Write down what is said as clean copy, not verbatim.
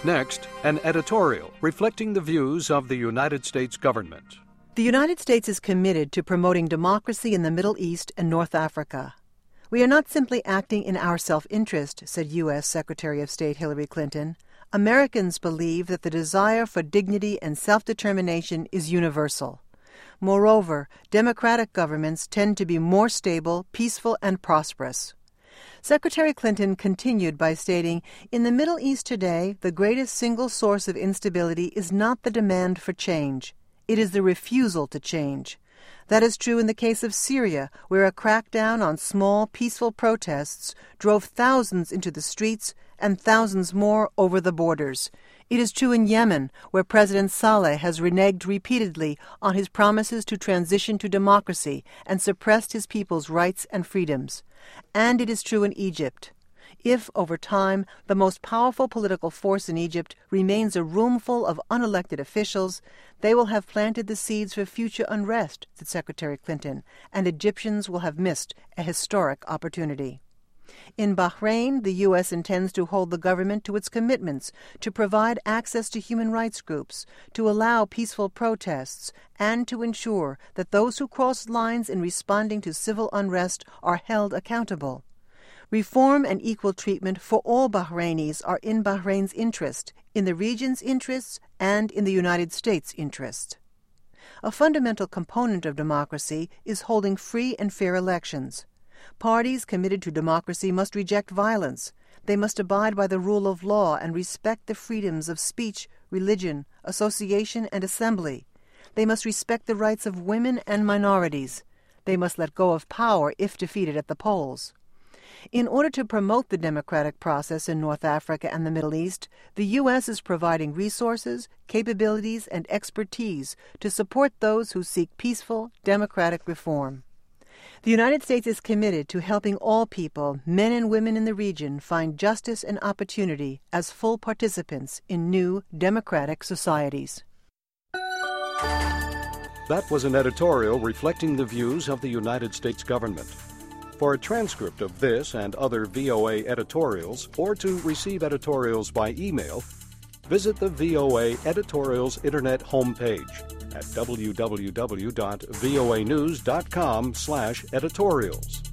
Next, an editorial reflecting the views of the United States government. The United States is committed to promoting democracy in the Middle East and North Africa. We are not simply acting in our self-interest, said U.S. Secretary of State Hillary Clinton. Americans believe that the desire for dignity and self-determination is universal. Moreover, democratic governments tend to be more stable, peaceful, and prosperous. Secretary Clinton continued by stating, "In the Middle East today, the greatest single source of instability is not the demand for change. It is the refusal to change. That is true in the case of Syria, where a crackdown on small, peaceful protests drove thousands into the streets and thousands more over the borders. It is true in Yemen, where President Saleh has reneged repeatedly on his promises to transition to democracy and suppressed his people's rights and freedoms. And it is true in Egypt. If, over time, the most powerful political force in Egypt remains a roomful of unelected officials, they will have planted the seeds for future unrest," said Secretary Clinton, "and Egyptians will have missed a historic opportunity." In Bahrain, the U.S. intends to hold the government to its commitments to provide access to human rights groups, to allow peaceful protests, and to ensure that those who cross lines in responding to civil unrest are held accountable. Reform and equal treatment for all Bahrainis are in Bahrain's interest, in the region's interests, and in the United States' interest. A fundamental component of democracy is holding free and fair elections. Parties committed to democracy must reject violence. They must abide by the rule of law and respect the freedoms of speech, religion, association, and assembly. They must respect the rights of women and minorities. They must let go of power if defeated at the polls. In order to promote the democratic process in North Africa and the Middle East, the U.S. is providing resources, capabilities, and expertise to support those who seek peaceful, democratic reform. The United States is committed to helping all people, men and women in the region, find justice and opportunity as full participants in new democratic societies. That was an editorial reflecting the views of the United States government. For a transcript of this and other VOA editorials, or to receive editorials by email, visit the VOA Editorials Internet homepage at www.voanews.com/editorials.